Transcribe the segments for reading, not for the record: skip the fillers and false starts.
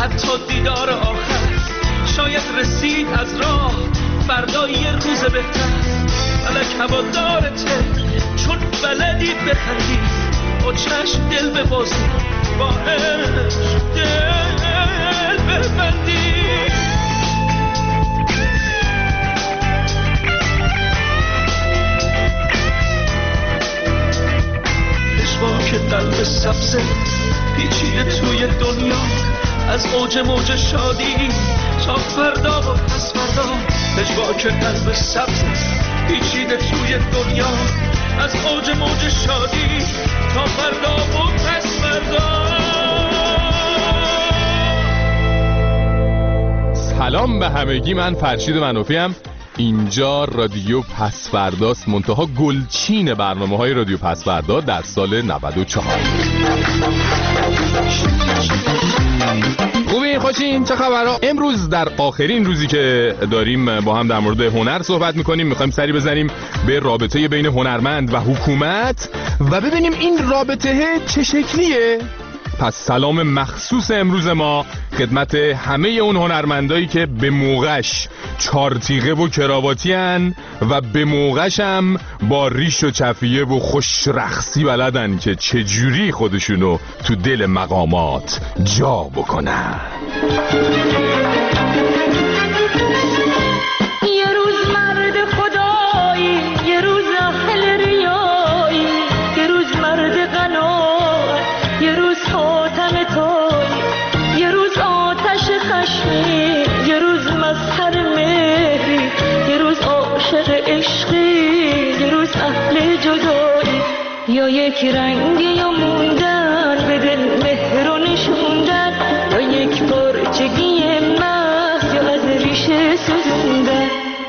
حتی دیدار آخر شاید رسید از راه فردا یه روز بهتر. فلک هوادارته چون بلدی بخندی، با چشم دل ببازی، با عشق دل ببندی. که قلب سبزه پیچیده توی دنیا، از اوج موج شادی تا فردا و پس فردا. پژواک قلب سبزه پیچیده توی دنیا، از اوج موج شادی تا فردا و پس فردا. سلام به همگی، من فرشید منوفی ام. اینجا رادیو پس‌فرداست، منتها گلچین برنامه‌های رادیو پس‌فردا در سال 94. خوبین؟ خوشین؟ چه خبرها؟ امروز در آخرین روزی که داریم با هم در مورد هنر صحبت می‌کنیم، می‌خوایم سری بزنیم به رابطه بین هنرمند و حکومت و ببینیم این رابطه چه شکلیه. پس سلام مخصوص امروز ما خدمت همه اون هنرمندایی که به موقعش چارتیغه و کراواتی هن و به موقعش هم با ریش و چفیه و خوش رقصی بلدن که چجوری خودشونو تو دل مقامات جا بکنن. یه روز مرد خدایی، یه روز اهل ریایی، یه روز مرد قناعت، یه روز خاتم توی، یه روز آتش خشمی، یه روز مظهر مهری، یه روز عاشق عشقی، یه روز اهل جدایی. یا یک رنگی یا موندن به دل مهر و نشوندن، یا یک پرچگی محض یا از ریشه سوزوندن.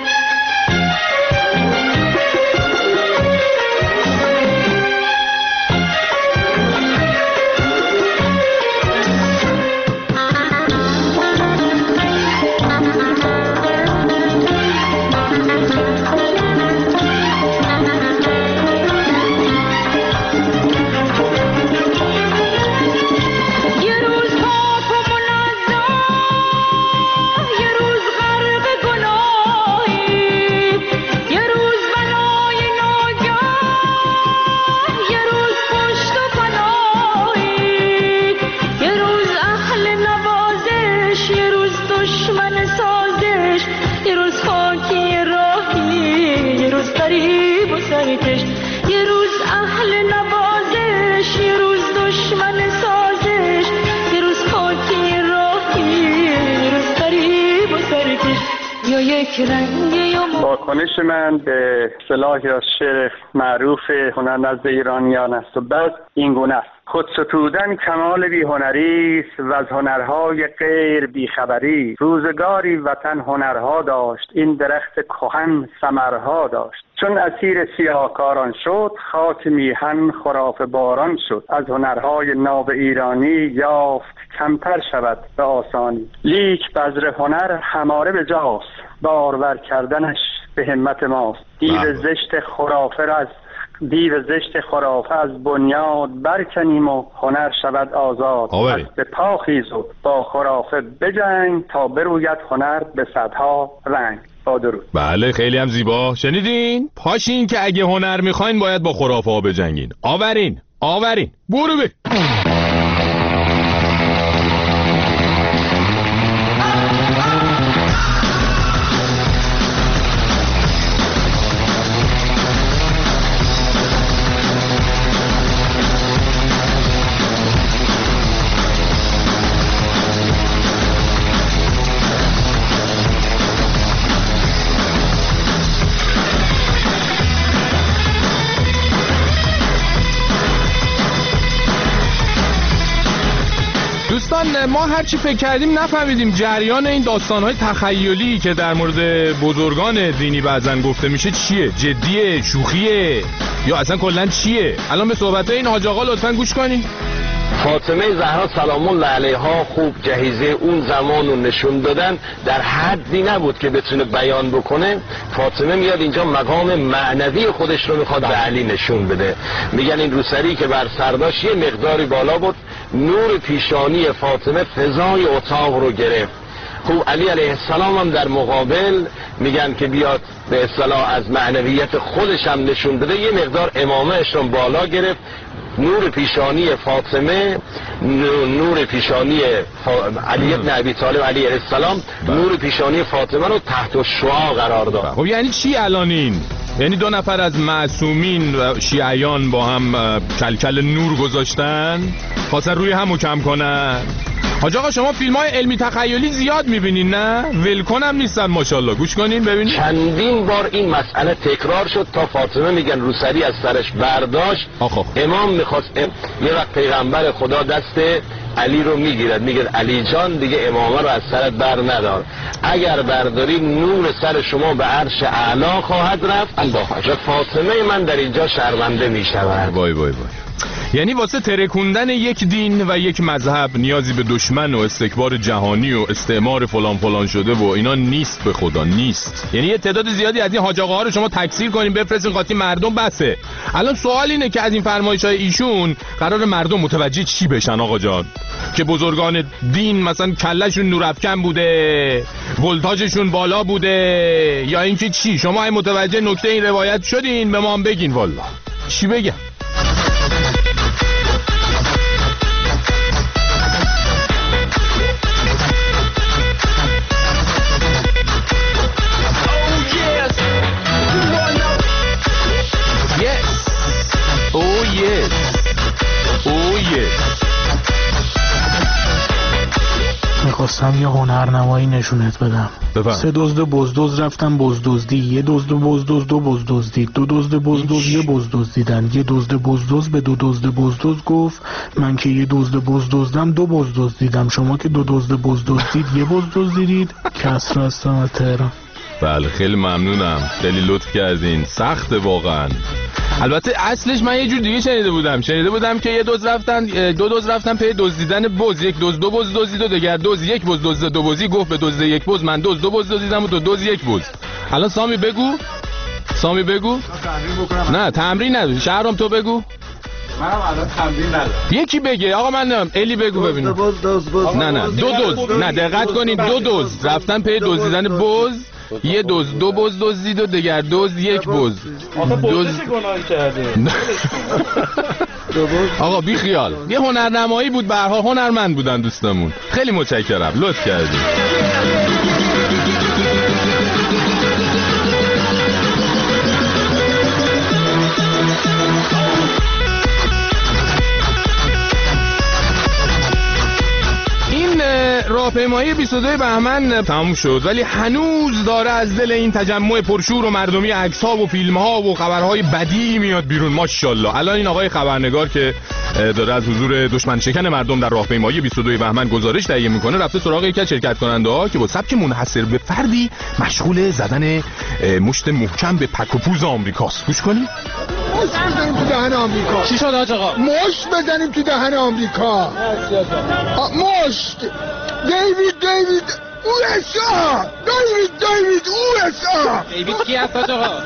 یه روز اهل نوازش، یه روز دشمن سازش، یه روز خاکی راهی، یه روز غریب و سرکش، یا یک رنگ یا واکنش من به اصطلاحی از شعر معروف هنر نزد ایرانیان است و بعد این گونه است: خود ستودن کمال بی هنری است و از هنرهای غیر بیخبری. روزگاری وطن هنرها داشت، این درخت کهن ثمرها داشت. چون اسیر سیاهکاران شد، خاک میهن خرافه باران شد. از هنرهای ناب ایرانی یافت کمتر شود به آسانی. لیک بذر هنر هماره به جاست، بارور کردنش به همت ماست. دیو زشت خرافه از بنیاد برکنیم و هنر شود آزاد. به پا خیز و با خرافه بجنگ، تا بروید هنر به صدها رنگ. با درود. بله خیلی هم زیبا. شنیدین؟ پاشین که اگه هنر میخواین باید با خرافه ها بجنگین. آورین برو به ما هرچی فکر کردیم نفهمیدیم جریان این داستان‌های تخیلی که در مورد بزرگان دینی بعضن گفته میشه چیه؟ جدیه؟ شوخیه؟ یا اصلا کلاً چیه؟ الان به صحبت‌های این حاج آقا لطفاً گوش کنین. فاطمه زهرا سلام الله علیها خوب جهیزه اون زمان رو نشون دادن، در حدی نبود که بتونه بیان بکنه. فاطمه میاد اینجا مقام معنوی خودش رو میخواد به علی نشون بده. میگن این روسری که بر سرداش یه مقداری بالا بود، نور پیشانی فاطمه فضای اتاق رو گرفت. خب علی علیه السلام هم در مقابل میگن که بیاد به اصطلاح از معنویت خودش هم نشون بده، یه مقدار امامهش رو بالا گرفت. نور پیشانی فاطمه، نور پیشانی علی بن ابی طالب علیه السلام، نور پیشانی فاطمه رو تحت الشعاع قرار داد. خب یعنی چی الان این؟ یعنی دو نفر از معصومین و شیعیان با هم کلکل نور گذاشتن، خواستن روی همو کم کنن. حاج آقا شما فیلم‌های علمی تخیلی زیاد می‌بینین نه؟ ولکن هم نیستن ماشاءالله. گوش کنین ببینین. چندین بار این مسئله تکرار شد تا فاطمه میگن روسری از سرش برداشت. امام می‌خواست یه وقت پیغمبر خدا دست علی رو میگیرد، میگه علی جان دیگه امامه رو از سرت بر ندار، اگر برداری نور سر شما به عرش اعلا خواهد رفت و فاطمه من در اینجا شرمنده میشود. وای وای وای. یعنی واسه ترکوندن یک دین و یک مذهب نیازی به دشمن و استکبار جهانی و استعمار فلان فلان شده و اینا نیست، به خدا نیست. یعنی یه تعداد زیادی از این حاج آقاها رو شما تکثیر کنین بفرستین قاطی مردم بسه. الان سوال اینه که از این فرمایش‌های ایشون قرار مردم متوجه چی بشن آقا جان؟ که بزرگان دین مثلا کلهشون نورافکن بوده، ولتاژشون بالا بوده، یا اینکه چی؟ شما این متوجه نکته این روایت شدین؟ به ما هم بگین والله. چی بگم؟ میخواستم یه هنرنمایی نشونت بدم. سه دزد بزدز رفتن بزدزدی، یه دزد بزدز دو بزدزدید، دو دزد بزدز یه بزدزدیدن، یه دزد بزدز به دو دزد بزدز گفت من که یه دزد بزدزدم دو بزدزدیدم، شما که دو دزد بزدزدید یه بزدزدید. کسر هستم از تهران. بله خیلی ممنونم، خیلی لطف کردین. سخته واقعا. البته اصلش من یه جور دیگه شنیده بودم که دو دزد رفتن پی دزدیدن بز، یک دزد دو بز دزدید و دگر دزد یک بز دزد دو بزی گفت به دزد یک بز من دزد دو بز دزدیدم و تو دزد یک بز. الان سامی بگو نه تمرین نداری. شهرام تو بگو. منم الان تمرین ندارم. یکی بگه آقا من نمیدونم. الی بگو ببینم. نه دو دزد، نه دقت کنید، دو دزد رفتن پی دزدیدن بز، یه دزد دو بز دزدید و دگر دزد یک بز. آخه بزدش گناه کرده. آقا بی خیال، یه هنرنمایی بود، به هر حال هنرمند بودن دوستمون. خیلی متشکرم، لطف کردید. راهپیمایی 22 بهمن تموم شد، ولی هنوز داره از دل این تجمع پرشور و مردمی عکس‌ها و فیلم‌ها و خبرهای بدی میاد بیرون. ماشاءالله. الان این آقای خبرنگار که داره از حضور دشمن شکن مردم در راهپیمایی 22 بهمن گزارش تهیه میکنه، رفته سراغ یکی از شرکت کننده‌ها که با سبک منحصر به فردی مشغول زدن مشت محکم به پک و پوز آمریکاست. گوش کنید. مشت بزنیم تو دهن آمریکا. چی شد حاج آقا؟ مشت بزنیم تو دهن آمریکا. مشت. دیوید USA. دیوید USA. دیوید کی هست حاج آقا؟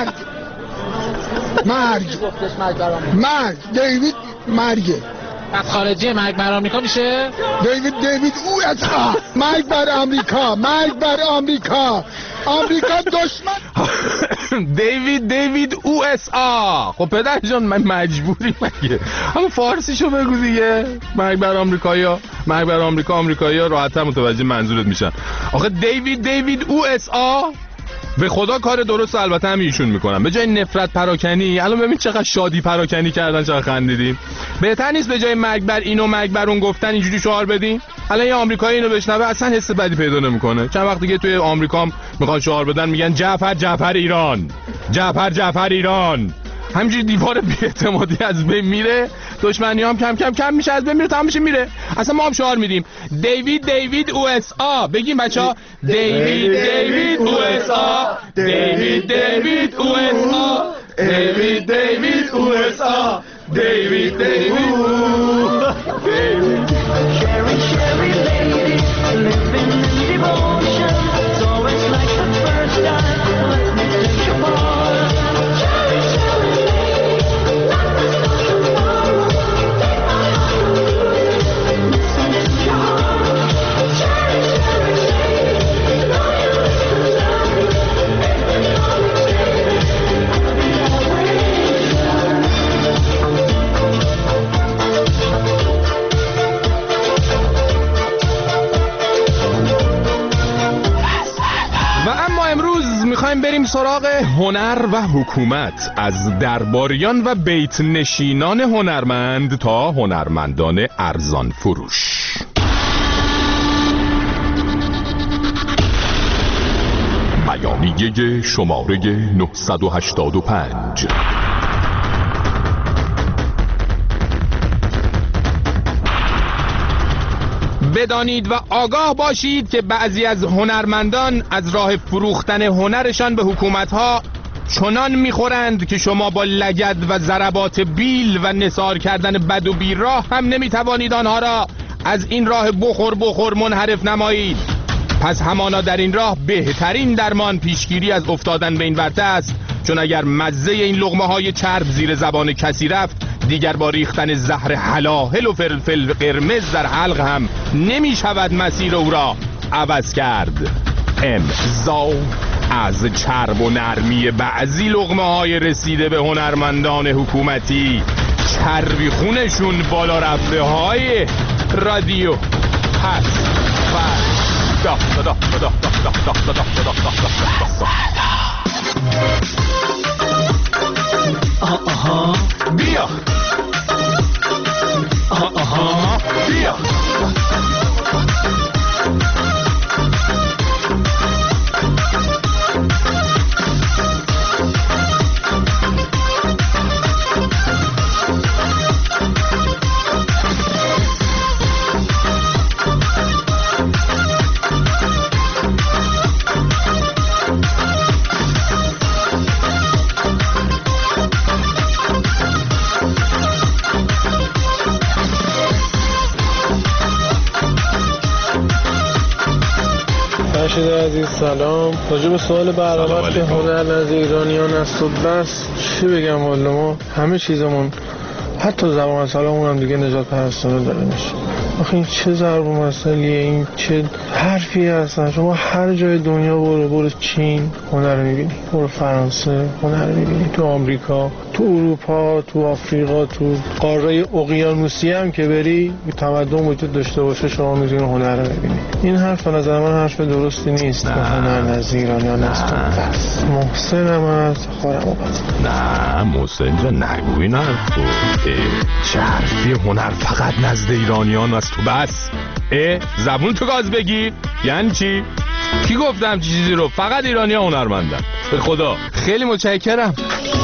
مرگ. دیوید مرگه. از خارجی مرگ بر آمریکا میشه؟ دیوید USA. مرگ بر آمریکا. آمریکا دشمن. دیوید USA. خب پدر جان من مجبوری مگه همون فارسیشو بگو دیگه. مرگ بر آمریکایا، مرگ بر آمریکایا راحت‌تر متوجه منظورت میشن. آخه دیوید USA. به خدا کار درست البته هم ایشون میکنن. به جای نفرت پراکنی الان ببین چقدر شادی پراکنی کردن، چقدر خندیدیم. بهتر نیست به جای مرگ بر این و مرگ بر اون گفتن اینجوری شعار بدیم؟ الان یه آمریکایی اینو بشنوه اصلا حس بدی پیدا نمیکنه. چند وقت دیگه توی آمریکا میخوان شعار بدن، میگن جعفر ایران. همینجوری دیوار بی‌اعتمادی از بین میره، دشمنی هم کم میشه از بین میره، تمام میشه میره. اصلا ما هم شعار میدیم دیوید USA. بگیم بچه‌ها دیوید USA. دیوید USA. سراغ هنر و حکومت، از درباریان و بیت نشینان هنرمند تا هنرمندان ارزان فروش. بیانیه شماره 985. بدانید و آگاه باشید که بعضی از هنرمندان از راه فروختن هنرشان به حکومت‌ها چنان میخورند که شما با لگد و ضربات بیل و نثار کردن بد و بیراه هم نمیتوانید آنها را از این راه بخور منحرف نمایید. پس همانا در این راه بهترین درمان پیشگیری از افتادن به این ورطه است، چون اگر مزه این لقمه‌های چرب زیر زبان کسی رفت، دیگر با ریختن زهر هلاهل و فلفل قرمز در حلق هم نمی شود مسیر او را عوض کرد. امضا از چرب و نرمی بعضی لقمه‌های رسیده به هنرمندان حکومتی، چربی خونشون بالا رفته های رادیو هست. آها بیا، آها بیا. فرشید عزیز سلام. راجع به سوال برآورد که هنر نزد ایرانیان است و بس، چی بگم والا ما همه چیزمون حتی زبان سلامون هم دیگه نجات پرستانه داره میشه. آخه این چه ضرب مسئله، این چه حرفی هستن؟ شما هر جای دنیا برو چین هنر میبینی، برو فرانسه هنر میبینی، تو آمریکا، تو اروپا، تو آفریقا، تو قاره اقیانوسی هم که بری تمدن وجود داشته باشه شما میتونی هنر رو ببینی. این حرف به نظر من حرف درستی نیست که هنر نزد ایرانیان است. بس محسنم از خارم نه محسن جان نگوی نه، چه حرفی؟ هنر فقط نزد ایرانیان است تو بس. زبون تو گاز بگی یعنی چی؟ کی گفتم چیزی رو؟ فقط ایرانی‌ها هنرمندن. به خدا خیلی متشکرم.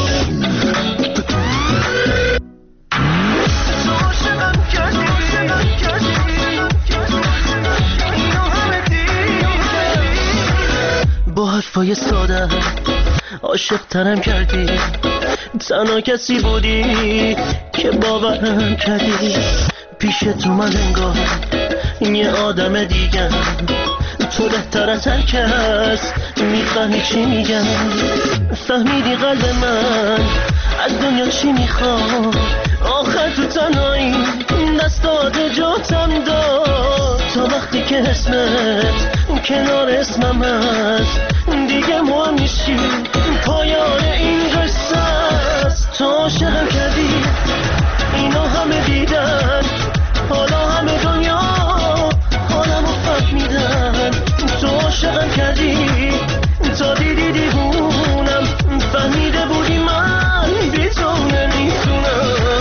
با حرفای ساده عاشق تنم کردی، تنها کسی بودی که باورم کردی. پیش تو من انگار یه آدم دیگه، تو بهتر از هر کس میفهمی چی میگم. فهمیدی قلب من از دنیا چی میخواد، آخر تو تنهایی دستات جاتم داد. تا وقتی که اسمت کنار اسمم هست دیگه مهم نیستی، پایان این قصه است. تو عاشقم کردی، اینا همه دیدن، حالا همه دنیا حالمو فهمیدن. تو عاشقم کردی تا دیدی دیوونم، فهمیده بودی من بی تو نمیتونم.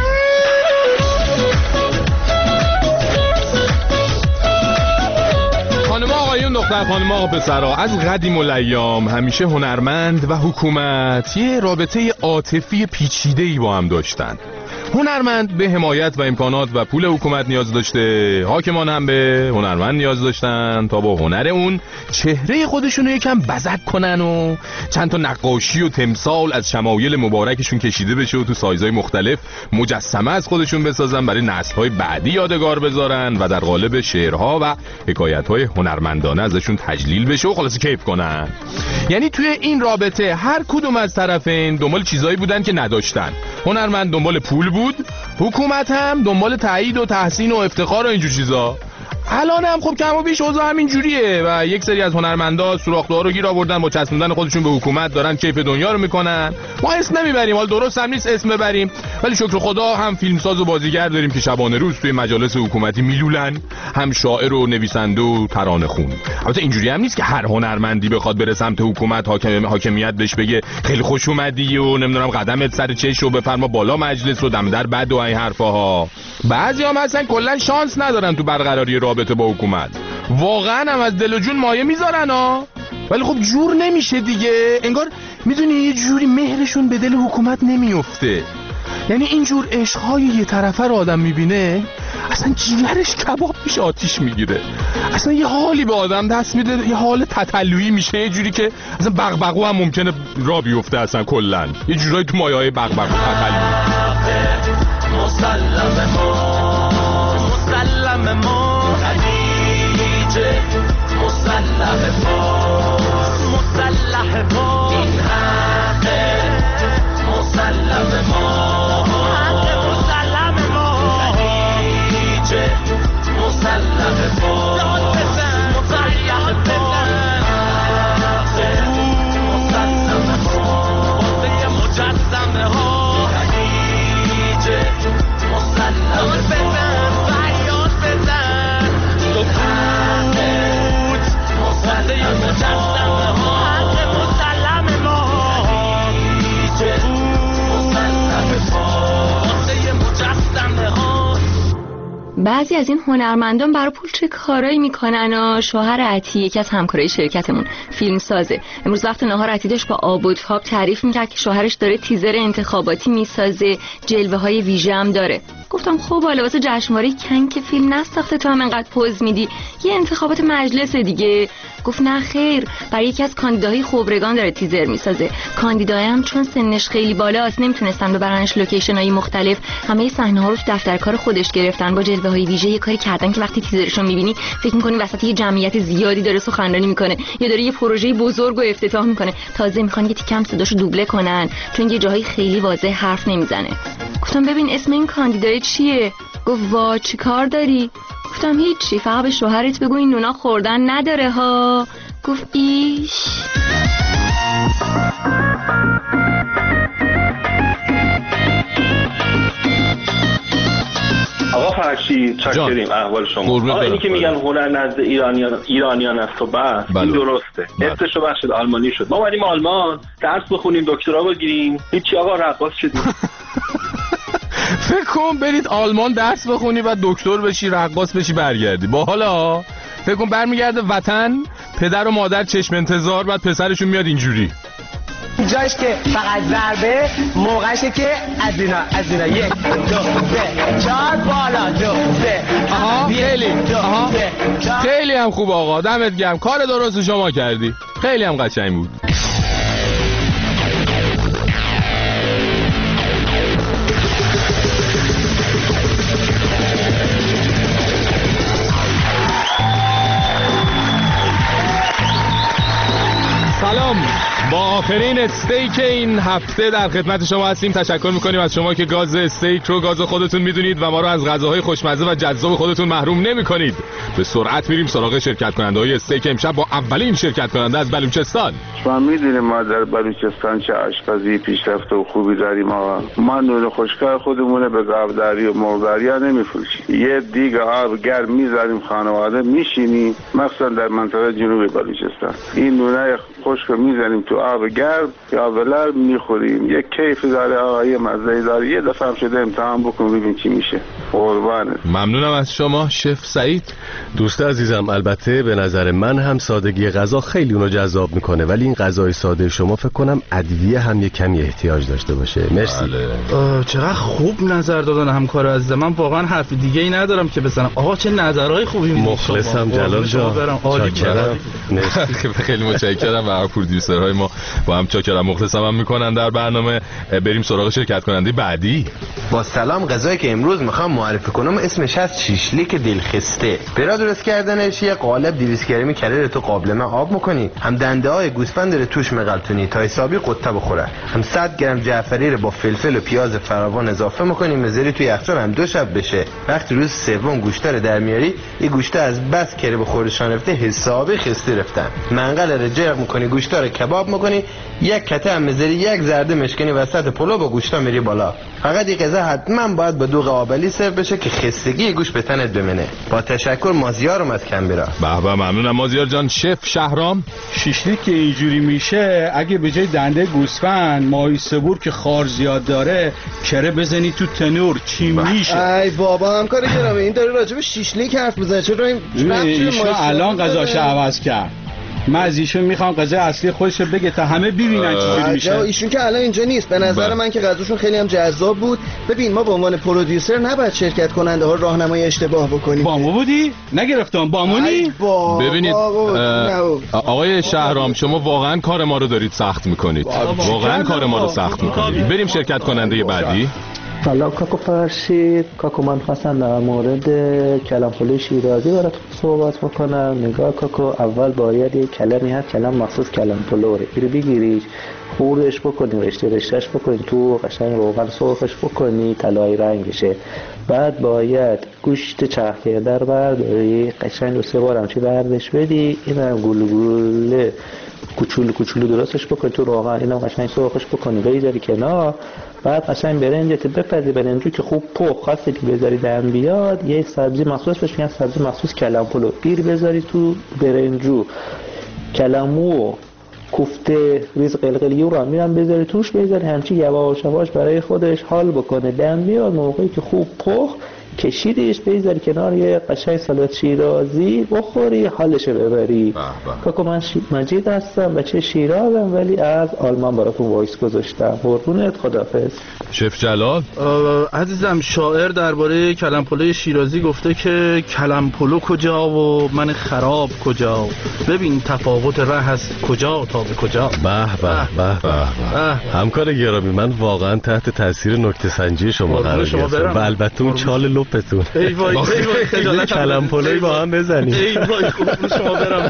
خانم آقایون، دختر خانم آقا پسرها، از قدیم الایام همیشه هنرمند و حکومت یه رابطه عاطفی پیچیده‌ای با هم داشتن. هنرمند به حمایت و امکانات و پول حکومت نیاز داشته، حاکمان هم به هنرمند نیاز داشتن تا با هنر اون چهره خودشونو یکم بزک کنن و چند تا نقاشی و تمثال از شمایل مبارکشون کشیده بشه و تو سایزهای مختلف مجسمه از خودشون بسازن، برای نسل‌های بعدی یادگار بذارن و در قالب شعرها و حکایت‌های هنرمندانه ازشون تجلیل بشه و خلاصه کیف کنن. یعنی توی این رابطه هر کدوم از طرفین دنبال چیزایی بودن که نداشتن. هنرمند دنبال پول بود، حکومت هم دنبال تایید و تحسین و افتخار و اینجور چیزا. الان هم خب کم و بیش اوضاع همین جوریه و یک سری از هنرمندا سوراخ‌دوها رو گیر آوردن با چسبوندن خودشون به حکومت دارن کیف دنیا رو میکنن. ما اسم نمیبریم، حال درست هم نیست اسم ببریم، ولی شکر خدا هم فیلمساز و بازیگر داریم که شبانه روز توی مجالس حکومتی میلولن، هم شاعر و نویسنده و ترانه خون. البته اینجوری هم نیست که هر هنرمندی بخواد بره سمت حکومت حاکمیت بهش بگه خیلی خوش اومدی و نمیدونم قدمت سر چش و بفرما بالا مجلس و دم در بد و این حرفاها. بعضیام اصلا کلا شانس ندارن تو برقراری رابطه با حکومت، واقعا هم از دل و جون مایه میذارن ها، ولی خب جور نمیشه دیگه. انگار میدونی یه جوری مهرشون به دل حکومت نمیفته. یعنی اینجور عشقهای یه طرفه رو آدم میبینه اصلا جیگرش کباب میشه، آتیش میگیره، اصلا یه حالی به آدم دست میده، یه حال تتلویی میشه، یه جوری که اصلا بغبغو هم ممکنه را بیفته، اصلا کلن یه جورایی تو مایه‌های بغبغو تتلویی. مسلم ما خدیجه، مسلم ما این حقه، مسلم ما مسلم ما خدیجه، مسلم ما بعضی از این هنرمندان برای پول چه کارایی میکنن. شوهر عطی یکی از همکارای شرکتمون فیلم سازه، امروز وقت نهار عطی داشت با آب و تاب تعریف میکرد که شوهرش داره تیزر انتخاباتی میسازه، جلوه های ویژه هم داره. گفتم خب حالا واسه جشنواره کن که فیلم نساخته تو هم انقدر پوز میدی، یه انتخابات مجلس دیگه. گفت نه خیر، برای یکی از کاندیداهای خبرگان داره تیزر میسازه. کاندیدای هم چون سنش خیلی بالاست نمیتونستن ببرنش لوکیشن‌های مختلف، همه صحنه‌ها رو تو دفتر کار خودش گرفتن، با جلوه‌های ویژه یه کاری کردن که وقتی تیزرشو میبینی فکر می‌کنی وسط یه جمعیت زیادی داره سخنرانی میکنه یا داره یه پروژه بزرگ و افتتاح میکنه. تازه میخوان یه تیکم صداشو دوبله کنن چون یه جاهای خیلی واضح حرف نمیزنه. گفتم ببین اسم این کاندیدای چیه؟ گفت وا چی کار داری؟ گفتم هیچی، فقط به شوهرت بگو این نونا خوردن نداره ها. گفت ایش. آقا فرشی چاکریم احوال شما. آقا اینی که میگن هنر نزد ایرانیان است و بس، این درسته. اسمشو بخشید آلمانی شد. ما اومدیم آلمان درس بخونیم، دکترا بگیریم، هیچی آقا رقاص شدیم. فکر کن برید آلمان درس بخونی و دکتر بشی، رقاص بشی، برگردی. با حالا فکر کن برمیگرده وطن، پدر و مادر چشم انتظار، بعد پسرشون میاد اینجوری جایش که فقط ضربه، موقعشه که از اینا 1 2 3 4 بالا 2 3. آها خیلی هم خوب آقا، دمت گرم، کار درست شما کردی، خیلی هم قشنگ بود. سلام، با آخرین استیک این هفته در خدمت شما هستیم. تشکر میکنیم از شما که گاز استیک رو گاز خودتون میدونید و ما رو از غذاهای خوشمزه و جذاب خودتون محروم نمیکنید. به سرعت میریم سراغ شرکت کننده های استیک امشب با اولین شرکت کننده از بلوچستان. شما میدونیم ما در بلوچستان چه آشپزی پیشرفته و خوبی داریم آقا. ما نون خشکای خودمونه به گاوداری و مرغداری ها نمیفروشیم. یه دیگ آب گرم میذاریم خانواده میشینیم، مثلا در منطقه جنوب بلوچستان این نونه خشک میذاریم تو آب گرم یا ولر میخوریم. یه کیف داره آقا، یه مزه داره. یه دفعه هم شده امتحان بکن ببین چی میشه. قربانت. ممنونم از شما شف سعید. دوست عزیزم، البته به نظر من هم سادگی غذا خیلی اونو جذاب میکنه، ولی این غذای ساده شما فکر کنم ادویه هم یه کمی احتیاج داشته باشه. مرسی. چقدر خوب نظر دادن همکار عزیز من، واقعا حرف دیگه ای ندارم که بزنم. آقا چه نظرهای خوبی میگی. مخلصم جلال جان. مرسی. خیلی متشکرم از پرودیوسرهای ما. با هم چاکرم مخلصم هم میکنن در برنامه. بریم سراغ شرکت کننده بعدی. با سلام، غذایی که امروز میخوام معرفی کنم اسمش هست شیشلیک دلخسته. برای درست کردنش یه قالب 200 گرمی کره تو قابلمه آب میکنی، هم دنده های گوسفند رو توش مغلطونی تا حسابی قطه بخوره، هم 100 گرم جعفری رو با فلفل و پیاز فراوان اضافه میکنی، میذاری توی یخچال هم 2 شب بشه. وقتی روز سوم گوشت رو در میاری، این گوشت از بس کره به خوردشان رفته حسابی خسته رفتن. منقل رو جرق میکنی، گوشت رو کباب میکنی، یک کته هم میذاری، یک زرده مشکنی وسط پلو با گوشتا میری بالا. فقط این غذا حتما باید با دوغ آبلی سرو بشه که خستگی گوشت به تنت بمنه. با تشکر، مازیارم از کمبرا. به به، ممنونم مازیار جان. شف شهرام، شیشلیک که اینجوری میشه اگه به جای دنده گوسفند ماهی سبور که خار زیاد داره کره بزنی تو تنور چی میشه؟ ای بابا همکار گرامی، این داره راجع به شیشلیک حرف میزنه. چرا این الان غذاشو عوض کرد؟ من از ایشون میخوام غذای اصلی خودش رو بگه تا همه ببینن چجوری میشه. ایشون که الان اینجا نیست. به نظر من که غذاشون خیلی هم جذاب بود. ببین ما به عنوان پرودیوسر نباید شرکت کننده ها راهنمای اشتباه بکنیم. بامو بودی؟ نگرفتم بامونی؟ ببینید آقای شهرام، شما واقعا کار ما رو دارید سخت میکنید. واقعا کار ما رو سخت میکنید. بریم شرکت کننده بعدی. سلام کاکو فرشید. کاکو من خواستم در مورد کلم پلوی شیرازی براتون صحبت بکنم. نگاه کاکو، اول باید یک کلمی هست، کلم مخصوص کلم پلوه، اینو بگیریش خوردش بکنی، رشتهش بکنی تو، قشنگ روغن سرخش بکنی طلایی رنگ بشه. بعد باید گوشت چرخ کرده رو برداری، قشنگ 2-3 بار همچی بردش بدی، اینم گلوله کوچولو درستش بکنی تو روغن، اینم قشنگ سرخش بکنی بذاری کنار. بعد قشنگ برنجت بپزی، برنجو که خوب پخت خواستی که بذاری دم بیاد، یه سبزی مخصوص بهش میگن سبزی مخصوص کلم پلو، گیر بذاری تو برنجو، کلمو کوفته ریز قلقلی رو هم میرم بذاری توش، بذاری همچی یواش یواش برای خودش حال بکنه. دم بیاد، موقعی که خوب پخت کشیدیش بذاری کنار، یه قشنگ سالاد شیرازی بخوری، حالش ببری. کاکو من مجید هستم، بچه شیرازم ولی از آلمان براتون وایس گذاشتم. قربونت، خدافظ. شف جلال عزیزم، شاعر درباره کلم پلوی شیرازی گفته که کلم پلو کجا و من خراب کجا، ببین تفاوت ره از کجا تا به کجا. به به به. همکار گرامی، من واقعا تحت تاثیر نکته سنجی شما قرار گرفتم و البته اون چال لپتون. ای وای خجالت، کلم پلوی با هم بزنیم. ای وای شما برم.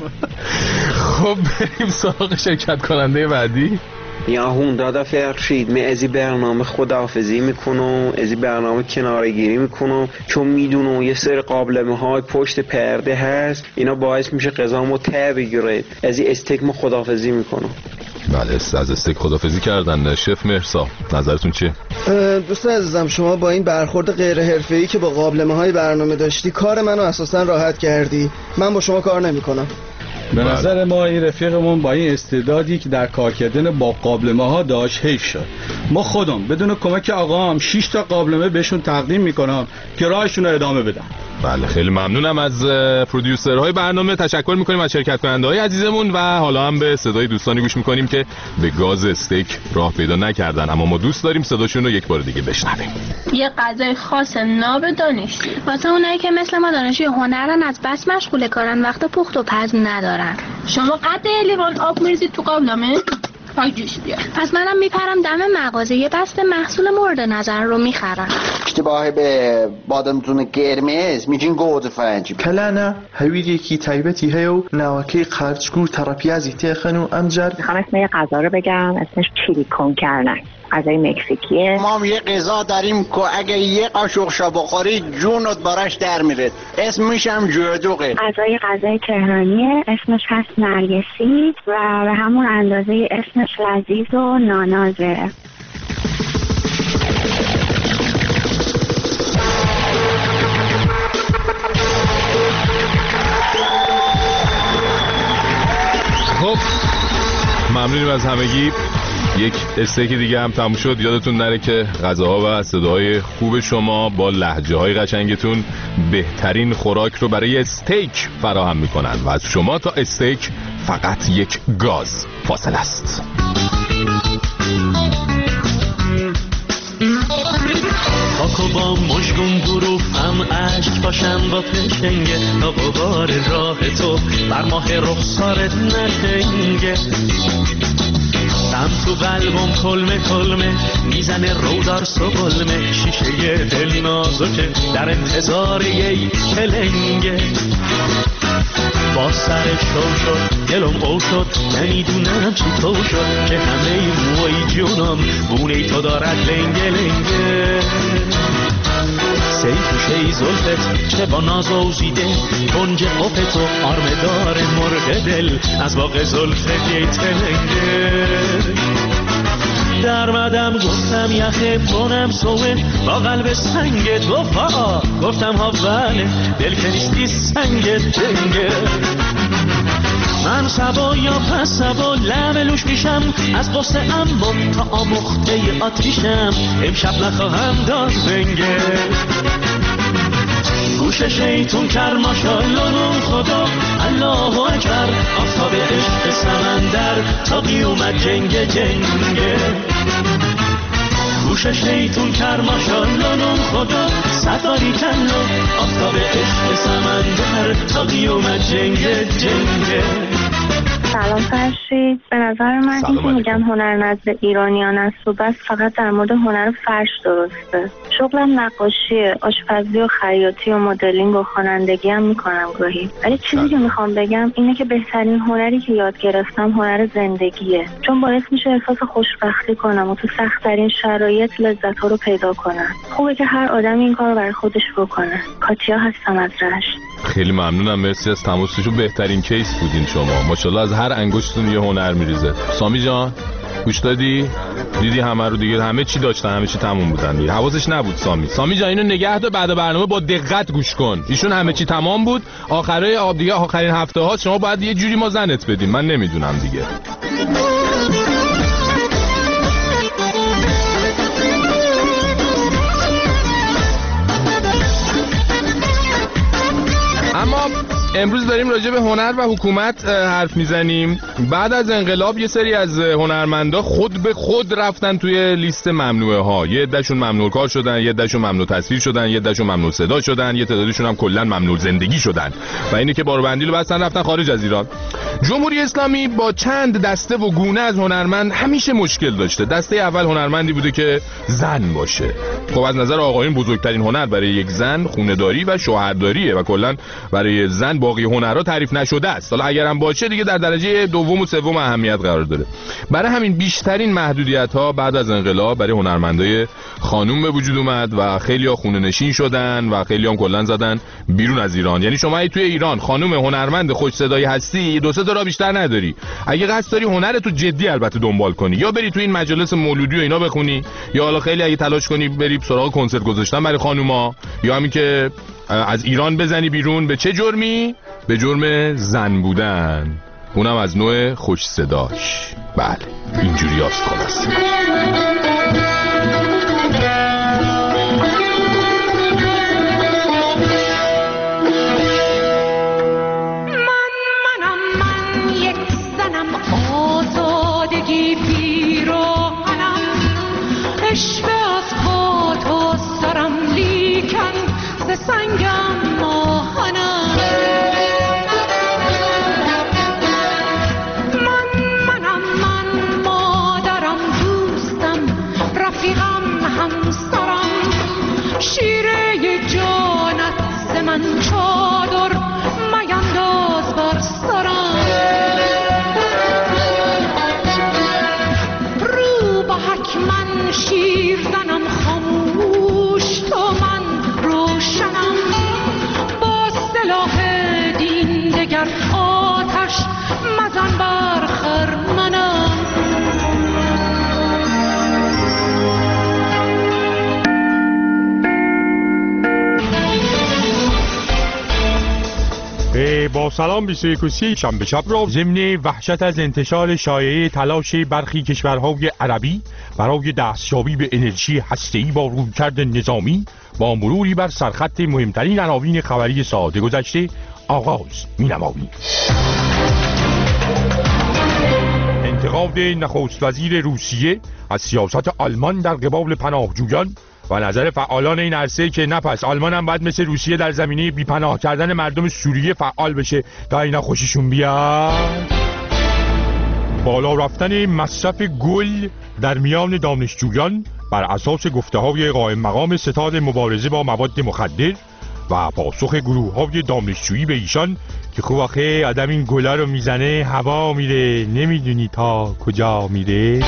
خب بریم سراغ شرکت کننده بعدی. یا هوندادا فرشید، من ازی برنامه خداحافظی میکنم، ازی برنامه کنارگیری میکنم، چون میدونم یه سری قابلمه های پشت پرده هست، اینا باعث میشه غذامو ته بگیره. ازی استیک خداحافظی میکنم. بله، از استیک خداحافظی کردن. شف مرسا، نظرتون چیه؟ دوستان عزیزم، شما با این برخورد غیر حرفه‌ای که با قابلمه های برنامه داشتی کار منو اساسا راحت کردی. من با شما کار نمیکنم. به نظر ما این رفیقمون با این استعدادی که در کار کردن با قابلمه ها داشت حیف شد. ما خودم بدون کمک آقام 6 تا قابلمه بهشون تقدیم میکنم که راهشون رو ادامه بدن. بله، خیلی ممنونم از پرودیوسرهای برنامه. تشکر میکنیم از شرکت کننده های عزیزمون و حالا هم به صدای دوستانی گوش میکنیم که به گاز استیک راه پیدا نکردن، اما ما دوست داریم صداشون رو یک بار دیگه بشنویم. یه غذای خاص ناب دانشجو واسه اونایی که مثل ما دانشجوی هنرن، از بس مشغول کارن، وقت پخت و پز ندارن. شما قد لیوان آب میریزید تو قابلمه پای جوش بیار. پس منم میپرم دم مغازه، یه دسته محصول مورد نظر رو میخرم. اشتباه به بادمجون قرمز میجین گوز فرنجی کلانه هویدیکی تایبتی هیو نواکی قرچگو تراپیازی تیخنو امجر. میخوام اسم یه غذا رو بگم، اسمش چیلی کن کردن، غذای مکزیکیه. ما هم یه غذا داریم که اگه یه قاشق شا بخوری جونت براش در میره، اسمش هم جودوقه. غذای تهرانیه، اسمش هست نرگسی و به همون اندازه اسمش لذیذ و نانازه. خب ممنونیم از همگی. یک استیک دیگه هم تموم شد. یادتون نره که غذاها و صداهای خوب شما با لهجه های قشنگتون بهترین خوراک رو برای استیک فراهم میکنن و از شما تا استیک فقط یک گاز فاصله است. خاکو با مشگون گروفم عشق باشم با پشنگه تا غبار راه تو بر ماه رخسارت نخنگه. غم تو قلبم کلمه کلمه میزنه رودار سبلمه، شیشه دل نازکه در انتظار یه پلنگه. با سر شو شد دلم قو شد، نمیدونم چی تو شد که همه موی جونم بونه تو دارد لنگه لنگه. سیفوشه زلفت چه با ناز اوزیده، کنج قفت و آرمدار مرغ دل از باغ زلفت یه تلنگه. در مدم گفتم یخه بونم سوه با قلب سنگت، گفتا گفتم ها بله دل که نیستی سنگت جنگه. من سبا یا پس سبا لبلوش میشم از قصه اما تا آمخته آتیشم، امشب نخواهم داد زنگه. گوش شیطون کر ماشالله خدا الله اکبر، آفتاب عشق سمندر تا قیومت جنگ جنگه. گوش شیطون کر ماشالله خدا سفاری کلو، آفتاب عشق سمندر تا قیومت جنگ جنگه. سلام فرشید، به نظر من این که میگم هنر نزد ایرانیان است و بس فقط در مورد هنر فرش درسته. شغلم نقاشیه، آشپزی و خیاطی و مدلینگ و خوانندگی هم میکنم گاهی. ولی چیزی که میخوام بگم اینه که بهترین هنری که یاد گرفتم هنر زندگیه، چون باعث میشه احساس خوشبختی کنم و تو سخت‌ترین شرایط لذت‌ها رو پیدا کنم. خوبه که هر آدمی این کارو برای خودش بکنه. کاتیا هستم از رشت. خیلی ممنونم، مرسی از تماسشون، بهترین کیس بودین شما، ماشاءالله از هر انگشتتون یه هنر میریزه. سامی جان گوش دادی؟ دیدی همه رو دیگه، همه چی داشتن، همه چی تموم بودن دیگه، حواسش نبود سامی جان اینو نگه دار، بعد برنامه با دقت گوش کن. ایشون همه چی تمام بود، آخرای آب دیگه، آخرین هفته ها شما باید یه جوری ما زنت بدیم، من نمیدونم دیگه. اما امروز داریم راجع به هنر و حکومت حرف میزنیم. بعد از انقلاب یه سری از هنرمندا خود به خود رفتن توی لیست ممنوعه ها. یه عدهشون ممنوع کار شدن، یه عدهشون ممنوع تصویر شدن، یه عدهشون ممنوع صدا شدن، یه تعدادشون هم کلا ممنوع زندگی شدن و اینه که باربندی رو بستن رفتن خارج از ایران. جمهوری اسلامی با چند دسته و گونه از هنرمند همیشه مشکل داشته. دسته اول هنرمندی بوده که زن باشه. خب از نظر آقایون بزرگترین هنر برای یک زن خونه‌داری و شوهرداریه و کلا برای زن باقی هنرها تعریف نشده است. حالا اگرم باشه دیگه در درجه دوم و سوم اهمیت قرار داره. برای همین بیشترین محدودیت‌ها بعد از انقلاب برای هنرمندای خانوم به وجود اومد و خیلی‌ها خونه نشین شدن و خیلی‌ها هم کلا زدن بیرون از ایران. یعنی شما توی ایران خانوم هنرمند خوش صدایی هستی، دو سه تا راه بیشتر نداری. اگه قصد داری هنرتو جدی البته دنبال کنی، یا بری تو این مجالس مولودی و اینا بخونی، یا حالا خیلی اگه تلاش کنی بری سراغ کنسرت گذاشتن برای خانوما، یا همین که از ایران بزنی بیرون. به چه جرمی؟ به جرم زن بودن، اونم از نوع خوش صداش. بله اینجوری هست خلاص. سنگم ماهنم من مادرم دوستم رفیقم همسرم شیره جانت ز من چادر مینداز بر سرم رو با حک من شیر زنم خاموش تو من روشنم با سلاح دین دگر آتش مزن بر خرمنم با سلام 21 شنبه شب را ضمن وحشت از انتشار شایعه تلاش برخی کشورهای عربی برای دستیابی به انرژی هسته‌ای با رویکرد نظامی با مروری بر سرخط مهمترین عناوین خبری ساعت گذشته آغاز می‌نماییم. انتقاد نخست وزیر روسیه از سیاست آلمان در قبال پناهجویان و نظر فعالان این عرصه که نه پس آلمان هم باید مثل روسیه در زمینه بیپناه کردن مردم سوریه فعال بشه تا اینا خوششون بیاد. بالا رفتن مصرف گل در میان دانشجویان بر اساس گفته‌های قائم مقام ستاد مبارزه با مواد مخدر و پاسخ گروه‌های دانشجویی به ایشان که خب آخه آدم این گلا رو میزنه هوا میره نمیدونی تا کجا میره.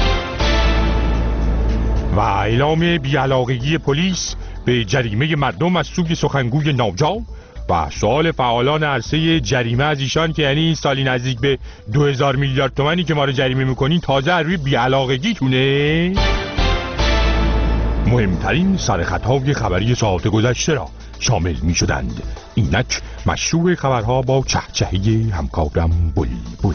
و اعلام بی‌علاقگی پلیس به جریمه مردم از سوی سخنگوی ناجا و سوال فعالان عرصه جریمه از ایشان که یعنی سالی نزدیک به 2000 میلیارد تومانی که ما رو جریمه میکنین تازه روی بی‌علاقگیتونه. مهمترین سرخطهای خبری ساعت گذشته را شامل می شدند. اینک مشروع خبرها با چهچهی همکارم بلبل.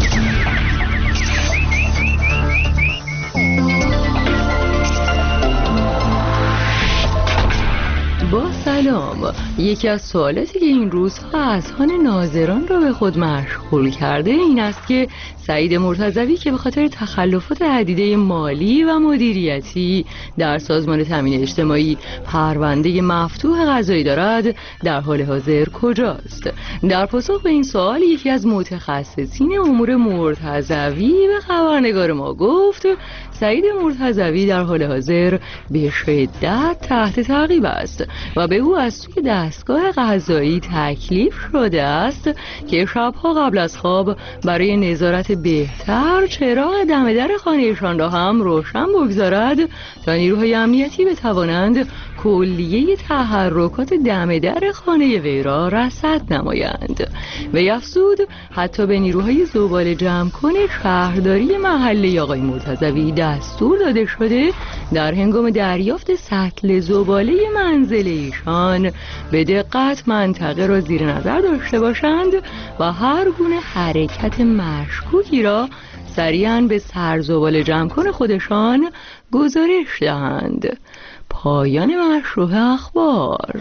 با سلام. یکی از سوالاتی که این روزها اذهان ناظران را به خود مشغول کرده این است که سعید مرتضوی که به خاطر تخلفات عدیده مالی و مدیریتی در سازمان تامین اجتماعی پرونده مفتوح قضایی دارد در حال حاضر کجاست؟ در پاسخ به این سوال یکی از متخصصین امور مرتضوی به خبرنگار ما گفت سعید مرتضوی در حال حاضر به شدت تحت تعقیب است و به او از سوی دستگاه قضایی تکلیف شده است که شبها قبل از خواب برای نظارت بهتر چراغ دم در خانهشان را هم روشن بگذارد تا نیروهای امنیتی بتوانند کلیه تحرکات دم در خانه وی را رصد نمایند. وی افزود حتی به نیروهای زباله جمع کن شهرداری محله آقای مرتضوی دستور داده شده در هنگام دریافت سطل زباله منزل ایشان به دقت منطقه را زیر نظر داشته باشند و هر گونه حرکت مشکوکی را سریعاً به سرزباله جمع کن خودشان گزارش دهند. پایان مشروع اخبار.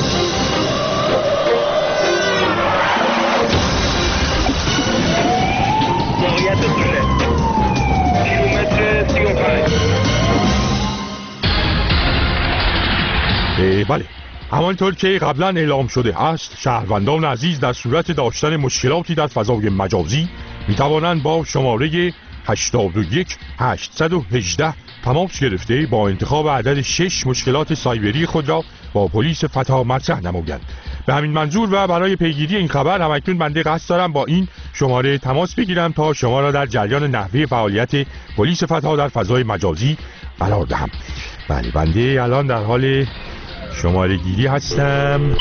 موقعیت دوله کیلومتر 35. بله، همانطور که قبلا اعلام شده است شهروندان عزیز در صورت داشتن مشکلاتی در فضای مجازی می توانند با شماره 81818 تماس گرفته با انتخاب عدد 6 مشکلات سایبری خود را با پلیس فتا مطرح نمایند. به همین منظور و برای پیگیری این خبر همکنون بنده قصد دارم با این شماره تماس بگیرم تا شما را در جریان نحوه فعالیت پلیس فتا در فضای مجازی قرار دهم. بله، بنده الان در حال شماره گیری هستم.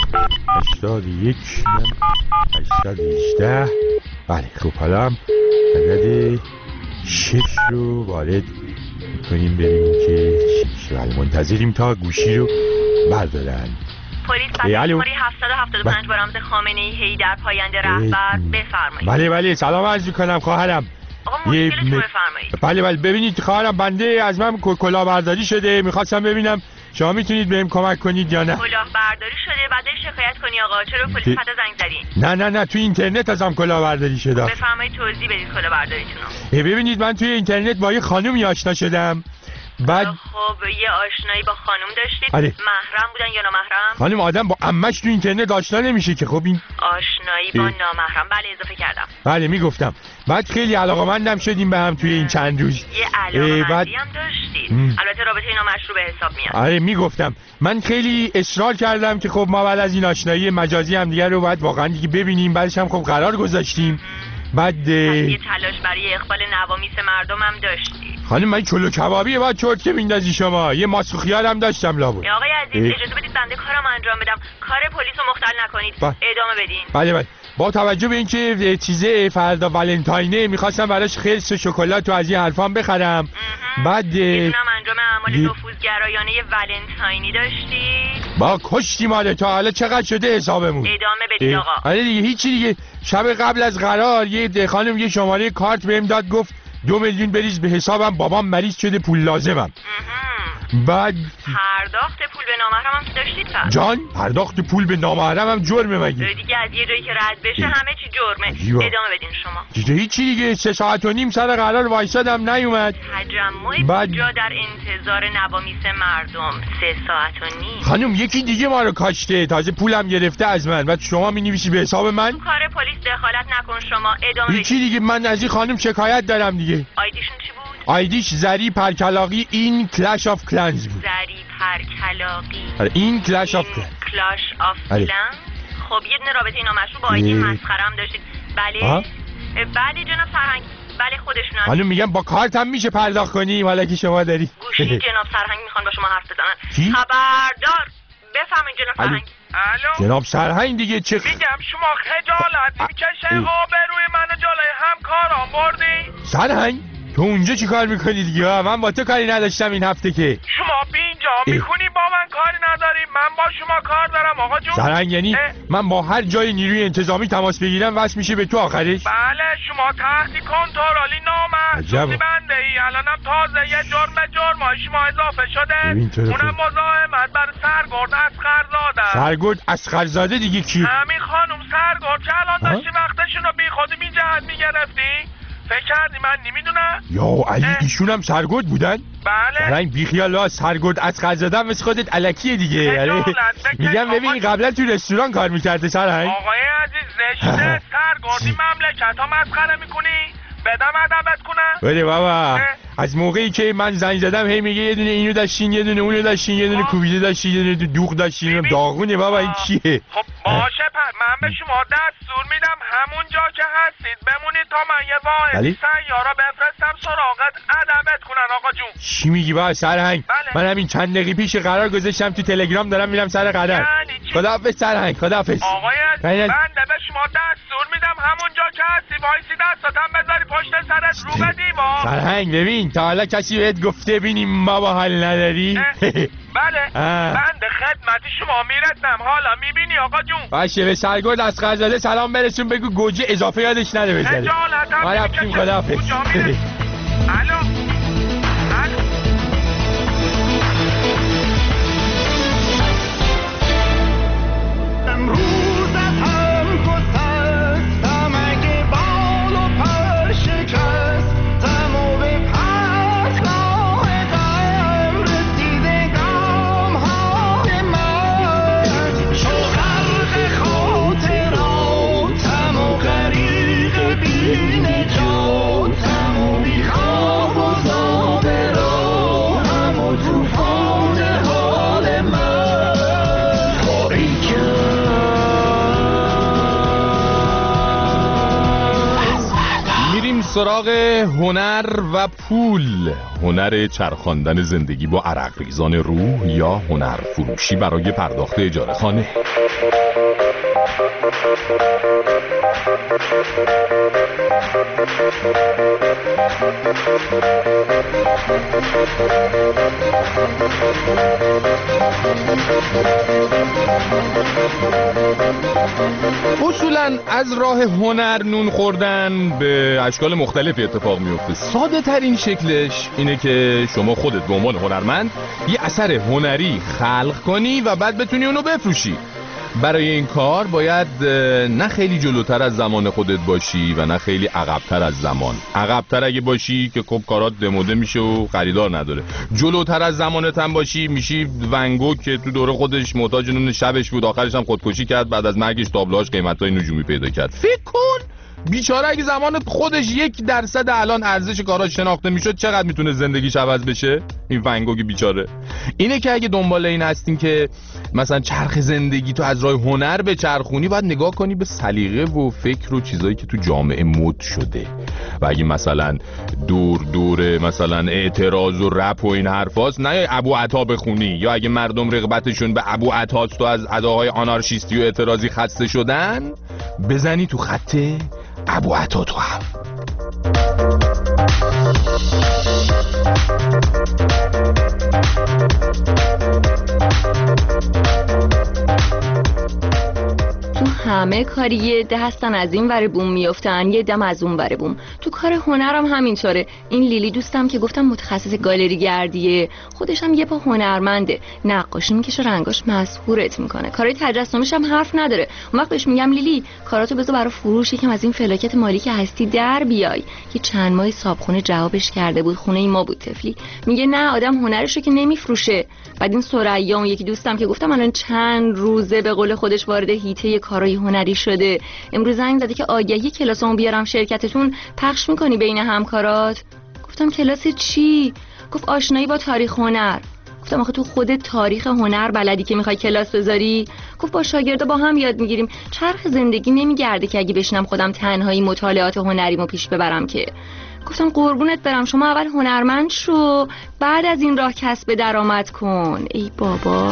818. بله، خب حالا هم عدد 6 رو وارد میکنیم ببینیم که 6. بله، منتظریم تا گوشی رو بردارن. پلیس شماره 775 با رمز خامنه‌ای حیدر پاینده رهبر بفرمایید. بله سلام عرض میکنم خواهرم. آقا مشکلتون بفرمایید. بله ببینید خواهرم بنده از من کلاهبرداری شده، میخواستم ببینم شما میتونید بهم کمک کنید یا نه؟ کلاهبرداری شده بعدش شکایت کنی آقا. چرا پلیس فتا زنگ زدین؟ نه تو اینترنت ازم کلاهبرداری شده. بفرمایید توضیح بدید کلاهبرداریتون رو. ببینید من توی اینترنت با یه خانومی آشنا شدم. بعد خب یه آشنایی با خانم داشتید؟ آره. محرم بودن یا نامحرم؟ خانم آدم با عمش تو اینترنت آشنا نمیشه که. خب این آشنایی با نامحرم. بله اضافه کردم. بله میگفتم. بعد خیلی علاقه‌مندم شدیم به هم توی این چند روز. یه علاقه‌مندی هم داشتید. البته رابطه نامشروع به حساب میاد. آره میگفتم. من خیلی اصرار کردم که خب ما بعد از این آشنایی مجازی هم دیگه رو باید واقعا دیگه ببینیم. بعدش هم خب قرار گذاشتیم. بعد یه تلاش برای اقبال نوامیس مردم هم داشتی. خانم من چلو کبابیه بعد چرت که میندازی شما. یه ماسک خیار هم داشتم لابد. آقای عزیز اجازه بدید بنده کارم انجام بدم. کار پلیس رو مختل نکنید. ادامه بدین. بله با توجه به اینکه چیزه فردا ولنتاینه میخواستم براش خرس و شکلات و از این حرفام بخرم. بعد میدونم انجام اعمال نفوذگرایانه ولنتاینی داشتی. با کشتی ماله تا حالا چقدر شده حسابمون. ادامه بدید آقا. آره دیگه هیچی دیگه. شب قبل از قرار یه خانم یه شماره کارت بهم داد گفت 2 میلیون بریز به حسابم بابام مریض شده پول لازمم. بعد پرداخت پول به نامحرم هم داشتید پس؟ جان پرداخت پول به نامحرم هم جرمه مگه؟ دیگه از یه جایی که رد بشه همه چی جرمه. ادامه بدین شما. دیگه هیچی دیگه 3 ساعت و نیم سر قرار وایسادم نیومد. تجمع اینجا در انتظار نوامیس مردم 3 ساعت و نیم. خانم یکی دیگه ما رو کاشته، تازه پولم گرفته از من. بعد شما می‌نویسی به حساب من؟ تو کار پلیس دخالت نکن شما. ادامه بدین. هیچی دیگه من از این خانم شکایت دارم دیگه. آیدیشون چی بود؟ آیدیش زری پرکلاقی این کلش آف کلنز بود. زری پرکلاقی. آره این کلش آف کلنز. کلش آف کلنز. خب یه دونه رابطه نامشروع با آیدی مسخره هم داشتید. بله. بله جناب سرهنگ. بله خودشون. حالا میگم با کارت هم میشه پرداخت کنی حالا که شما داری. گوشی جناب سرهنگ میخوان با شما حرف بزنن. خبردار. بفهمین جناب سرهنگ. الو جناب سرهنگ دیگه چه میگم شما خجالت میکشه آبروی منو جلوی همکارام بردی؟ سرهنگ تو اونجا چی کار میکنی دیگه؟ من با تو کاری نداشتم این هفته که. شما اینجا میکنی با من کاری نداری، من با شما کار دارم آقا جون. سرهنگ یعنی من با هر جای نیروی انتظامی تماس بگیرم واسه میشه به تو آخرش؟ بله شما تحت کنترلی نامحسوسی بنده ای. الانم تازه یه جرمای شما اضافه شده. اونم مزاحمت بر سرگرد اصغرزاده. سرگرد اصغرزاده دیگه کی؟ همین خانم سرگرد که الان داشتی وقتشون رو بی خودی بی جهت میگرفتی. فکر کردی من نمیدونم؟ یا علی ایشون هم سرگرد بودن؟ بله. سرهنگ بیخیال سرگرد اصغرزاده مثل خودت الکیه دیگه. میگم ببین قبلا تو رستوران کار میکرده سرهنگ. آقای عزیز زشته سرگردی مملکت ها مسخره میکنی؟ بدم ادبت کنم؟ بله بابا از موقعی که من زنگ زدم هی میگه یه دونه اینو داشتین یه دونه اونو داشتین یه دونه کوبیده داشتین یه دونه دوغ داشتین. داغونه بابا این کیه؟ خب باشه من به شما دستور میدم همون جا که هستید بمونید تا من یه واحد سیارا بفرستم سراغت ادبت کنن آقا جون. چی میگی بابا سرهنگ؟ من همین چند دقیقه پیش قرار گذاشتم تو تلگرام دارم میرم سر قرار. خداحافظ سرهنگ خداحافظ. آقای بنده به شما دستور میدم همون جا که هستی وایسی دستاتم بذاری پشت سرت رو به دیوار. سرهنگ ببین تا حالا کسی بهت گفته بینیم بابا حال نداری؟ بله بنده خدمت شما میرسم حالا میبینی آقا جون. باشه به سرگرد اصغرزاده سلام برسون بگو گوجه اضافه یادش نده بذاره. ما رفتیم خداحافظ. الو سراغ هنر و پول، هنر چرخاندن زندگی با عرقریزان روح یا هنر فروشی برای پرداخت اجاره خانه. اصولاً از راه هنر نون خوردن به اشکال مختلفی اتفاق میفته. ساده ترین شکلش اینه که شما خودت به عنوان هنرمند یه اثر هنری خلق کنی و بعد بتونی اونو بفروشی. برای این کار باید نه خیلی جلوتر از زمان خودت باشی و نه خیلی عقبتر از زمان. عقبتر اگه باشی که خب کارات دموده میشه و خریدار نداره. جلوتر از زمانت هم باشی میشی ونگو که تو دوره خودش محتاج نون شبش بود، آخرش هم خودکشی کرد، بعد از مرگش تابلوهاش قیمتای نجومی پیدا کرد. فکر کن بیچاره اگه زمان خودش 1% الان ارزش کاراش شناخته میشد چقدر میتونه زندگیش عوض بشه. این ونگوگ بیچاره. اینه که اگه دنبال این هستین که مثلا چرخ زندگی تو از راه هنر به چرخونی، باید نگاه کنی به سلیقه و فکر و چیزایی که تو جامعه مد شده. و اگه مثلا دور مثلا اعتراض و رپ و این حرفاست، نه ابو عطا بخونی، یا اگه مردم رغبتشون به ابو عطاست و از اداهای آنارشیستی و اعتراضی خسته شدن، بزنی تو خط ابو عطا تو هم. تو همه کاری یه ده هستن از این ور بوم میافتن، یه دم از اون ور بوم. تو کار هنرم همینطوره. این لیلی دوستم که گفتم متخصص گالری گردیه، خودش هم یه پا هنرمنده، نقاشی میکشه، رنگاش مسحورت میکنه، کارهای تجسمیش هم حرف نداره. اون وقت بهش میگم لیلی کاراتو بذار برای فروش، یکم از این فلاکت مالی که هستی در بیای. یه چند ماه صابخونه جوابش کرده بود، خونه ما بود تفلی. میگه نه آدم هنرشو که نمیفروشه. بعد این ثریا اون یکی دوستم که گفتم الان چند روزه به قول خودش وارد هیته کارهای هنری شده، امروز زنگ زده که آگهی کلاسمو بیارم شرکتتون پخش میکنی بین همکارات. گفتم کلاس چی؟ گفت آشنایی با تاریخ هنر. گفتم آخه تو خودت تاریخ هنر بلدی که میخوای کلاس بذاری؟ گفت با شاگردا با هم یاد میگیریم. چرخ زندگی نمیگرده که اگه بشینم خودم تنهایی مطالعات هنریمو پیش ببرم که. گفتم قربونت برم شما اول هنرمند شو، بعد از این راه کسب درآمد کن. ای بابا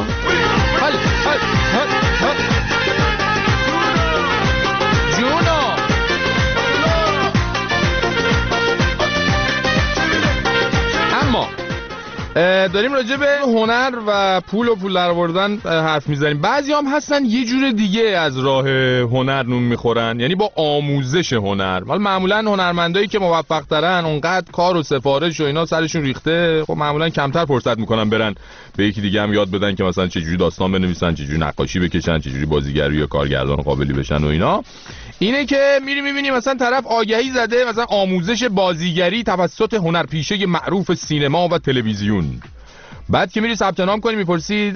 داریم راجع به هنر و پول درآوردن حرف میزنیم. بعضی هم هستن یه جور دیگه از راه هنر نون میخورن، یعنی با آموزش هنر. ولی معمولا هنرمندایی که موفق ترن اونقدر کار و سفارش و اینا سرشون ریخته، خب معمولا کمتر فرصت میکنن برن به یکی دیگه هم یاد بدن که مثلا چه جوری داستان بنویسن، چه جوری نقاشی بکشن، چه جوری بازیگری یا کارگردان قابلی بشن و اینا. اینه که میری میبینی مثلا طرف آگهی زده مثلا آموزش بازیگری توسط هنرپیشه معروف سینما و تلویزیون. بعد که میری ثبت نام کنی میپرسی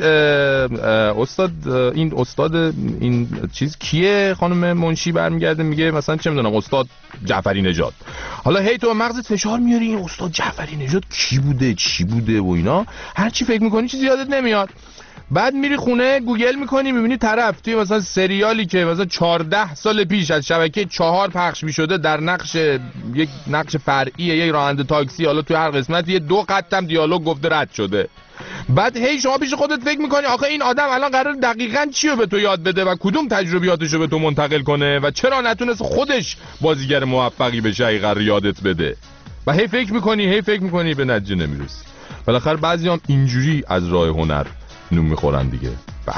استاد این چیز کیه؟ خانم منشی برمیگرده میگه مثلا چه میدونم استاد جعفری نژاد. حالا هی تو مغزت فشار میاری این استاد جعفری نژاد کی بوده چی بوده و اینا، هر چی فکر میکنی چیزی یادت نمیاد. بعد میری خونه گوگل میکنی میبینی طرف توی مثلا سریالی که مثلا 14 سال پیش از شبکه 4 پخش میشده در یک نقش فرعیه، یک راننده تاکسی، حالا توی هر قسمت یه 2 خطم دیالوگ گفته رد شده. بعد هی شما پیش خودت فکر میکنی آخه این آدم الان قرار دقیقاً چی رو به تو یاد بده و کدوم تجربیاتش رو به تو منتقل کنه و چرا نتونست خودش بازیگر موفقی بشه اگه قرار یادت بده. و هی فکر میکنی به نتیجه نمیرسی. بالاخره بعضیام اینجوری از راه هنر نون میخورن دیگه. بله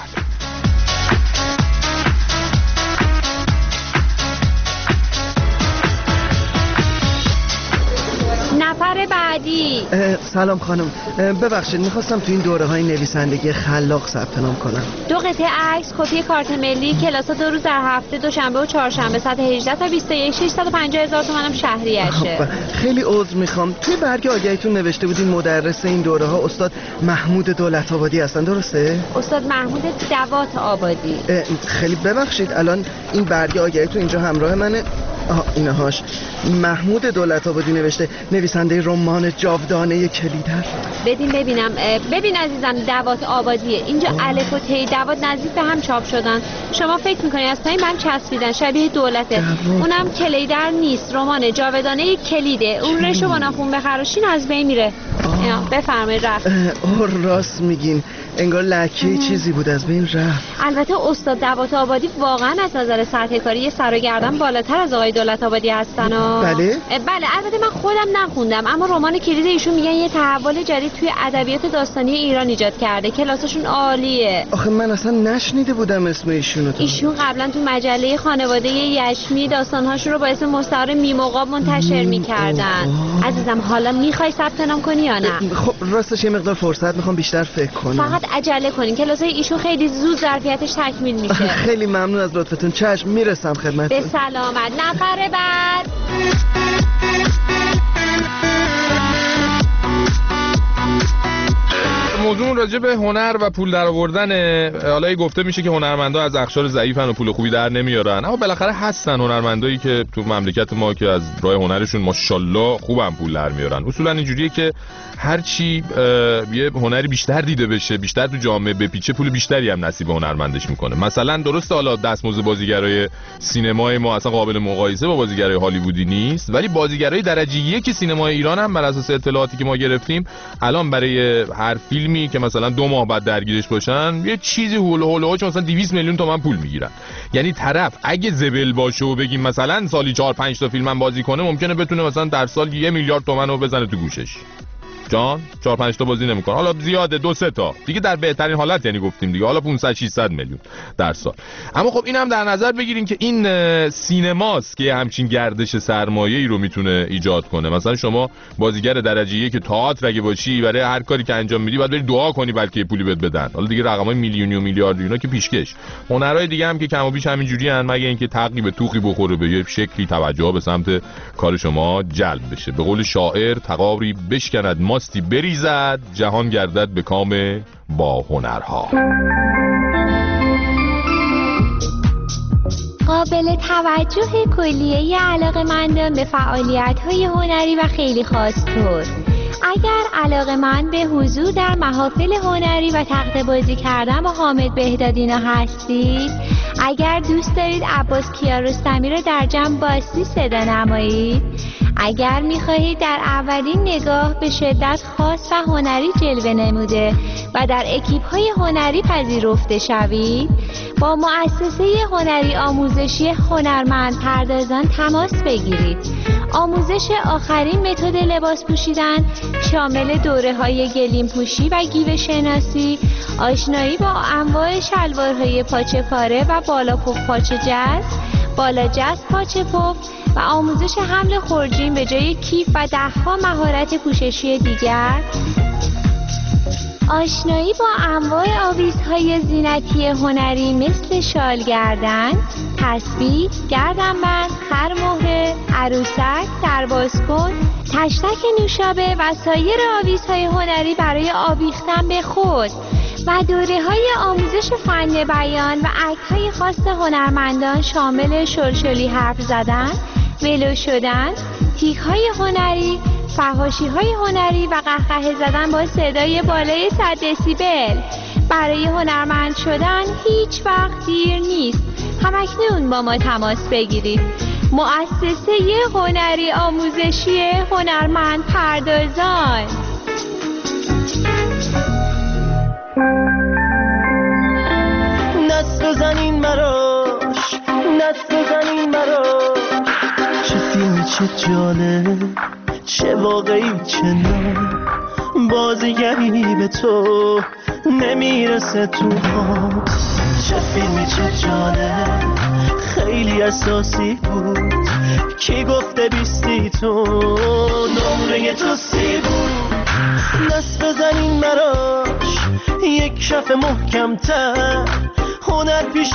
نفر بعدی. سلام خانم، ببخشید میخواستم تو این دوره های نویسندگی خلاق ثبت نام کنم. 2 قطعه عکس، کپی کارت ملی، کلاسا 2 روز در هفته، دوشنبه و چهارشنبه ساعت 18 تا 21، 650,000 تومانم شهریشه. خیلی عذر میخوام، توی برگ آگهیتون نوشته بودین مدرس این دوره ها استاد محمود دولت آبادی هستن، درسته؟ استاد محمود دوات آبادی. خیلی ببخشید الان این برگ آگهیتون اینجا همراه منه. اینهاش محمود دولت آبادی نوشته، نویسنده رمان جاودانه کلیدر. بدین ببینم. ببین عزیزم دوات آبادیه، اینجا الف و ت دوات نزدیک به هم چاپ شدن. شما فکر میکنی از پایین من چسبیدن شبیه دولته. اونم کلیدر نیست، رمان جاودانه کلیده. اون رشو با ناخون بخراشین از بین میره. بفرمایید رفت. راست میگین، انگار لکه چیزی بود از بین رفت. البته استاد دوات آبادی واقعا از نظر سطح کاری یه سر و گردن بالاتر از آقای دولت آبادی هستن. بله البته من خودم نخوندم، اما رمان کلید ایشون میگن یه تحول جدید توی ادبیات داستانی ایران ایجاد کرده، کلاسشون عالیه. آخه من اصلا نشنیده بودم اسم ایشونو. ایشون قبلا تو مجله خانواده یشمی داستانهاشون رو با اسم مستعار میموقاب منتشر میکردن. عزیزم حالا میخوای ثبت نام کنی یا نه؟ خب راستش یه مقدار فرصت میخوام بیشتر فکر کنم. فقط عجله کنین، کلاسای ایشون خیلی زود ظرفیتش تکمیل میشه. خیلی ممنون از لطفتون. چشم میرسم خدمتتون. به سلامت. نفر بعد. موضوع راجع به هنر و پول درآوردن. حالا گفته میشه که هنرمندا از اقشار ضعیفن و پول خوبی در نمیارن، اما بالاخره هستن هنرمندایی که تو مملکت ما که از راه هنرشون ماشاءالله خوبم پول در میارن. اصولا اینجوریه که هر چی یه هنری بیشتر دیده بشه، بیشتر تو جامعه بپیچه، پول بیشتری هم نصیب هنرمندش میکنه. مثلا درسته حالا دستمزد بازیگرای سینمای ما اصلا قابل مقایسه با بازیگرای هالیوودی نیست، ولی بازیگرای درجه یک سینمای ایران هم بر اساس اطلاعاتی که ما گرفتیم الان برای هر فیلمی که مثلا 2 ماه بعد درگیرش باشن یه چیزی هولوهاش مثلا 200 میلیون تومان پول میگیرن. یعنی طرف اگه زبل باشه و بگیم مثلا سالی 4-5 تا فیلم هم بازی کنه، ممکنه بتونه مثلا در سال 1 میلیارد تومان رو بزنه تو گوشش. جان 4-5 تا بازی نمیکنه، حالا زیاده 2-3 تا دیگه در بهترین حالت یعنی گفتیم دیگه، حالا 500-600 میلیون در سال. اما خب اینم در نظر بگیرین که این سینماست که همچین گردش سرمایه‌ای رو میتونه ایجاد کنه. مثلا شما بازیگر درجه 1 تئاتر اگه باشی، برای هر کاری که انجام میدی باید بری دعا کنی بلکه یه پولی بهت بدن. حالا دیگه رقمای میلیونی و میلیاردی اینا که پیشکش. هنرهای دیگه هم که کم و بیش همینجوری ان، مگه اینکه تقی به توخی بخوره به یه شکلی توجه به سمت کار شما جلب بشه. به قول شاعر تقاری بشکند ماستی بریزد، جهان گردد به کام با هنرها. قابل توجه کلیه علاقه‌مندان به فعالیت‌های هنری و خیلی خاص طور. اگر علاقه‌مند به حضور در محافل هنری و تخته بازی کردن با حامد بهدادینا هستید، اگر دوست دارید عباس کیارستمی را در جمع باستی صدا نمایید، اگر می‌خواهید در اولین نگاه به شدت خاص و هنری جلوه نموده و در اکیپ‌های هنری پذیرفته شوید، با مؤسسه هنری آموزشی هنرمند پردازان تماس بگیرید. آموزش آخرین متد لباس پوشیدن شامل دوره‌های گلیم پوشی و گیو شناسی، آشنایی با انواع شلوارهای پاچه پاره و بالا پف پاچه جز، بالا جز پاچه پف و آموزش حمل خورجین به جای کیف و ده‌ها مهارت پوششی دیگر، آشنایی با انواع آویزهای زینتی هنری مثل شال گردن، تسبیح، گردنبند، خرمهره، عروسک، سربازکن، تشتک نوشابه و سایر آویزهای هنری برای آویختن به خود و دوره‌های آموزش فن بیان و اکت‌های خاص هنرمندان شامل شلشلی حرف زدن، ولو شدن، تیک‌های هنری، فحاشی‌های هنری و قهقه زدن با صدای بالای 100 دسیبل. برای هنرمند شدن هیچ وقت دیر نیست. همکنون با ما تماس بگیرید. مؤسسه هنری آموزشی هنرمند پردازان. نست بزنین براش، نست بزنین براش، چه فیلمی چه جالب، چه واقعی چه نه، بازیگری به تو نمیرسه تو خواب. چه فیلمی چه جالب، خیلی اساسی بود، کی گفته بیستی تو نمره تو سی بود. دست بزنین براش یک کف محکم‌تر، هنر پیش